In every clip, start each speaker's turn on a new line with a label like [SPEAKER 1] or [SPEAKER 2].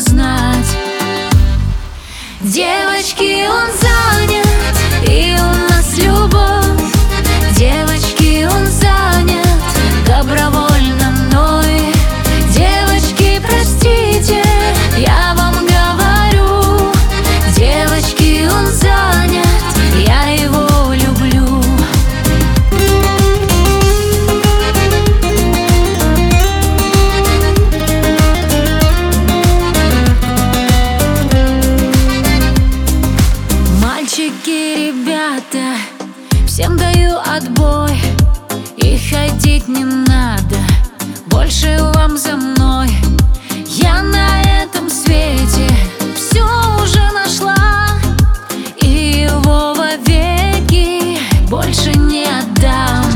[SPEAKER 1] знать. Девочки, он занят, и у нас любовь. Девочки, он занят добровольно мной. Девочки, простите, я вам говорю. Девочки, он занят, я его люблю. Мальчики, ребята, всем даю отбой. И ходить не надо больше вам за мной. Я на этом свете все уже нашла, и его вовеки больше не отдам.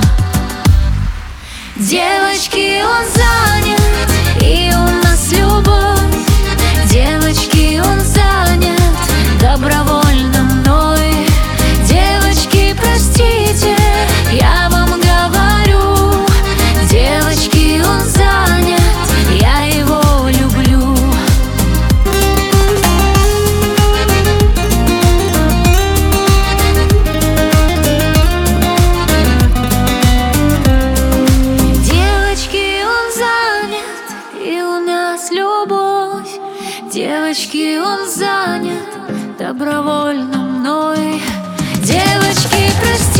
[SPEAKER 1] Девочки, он занят, и у нас любовь. Девочки, он занят добровольно мной. Девочки, простите, я вам говорю. Девочки, он занят, я его люблю. Девочки, он занят, и у нас любовь. Девочки, он занят добровольно мной. Девочки, простите.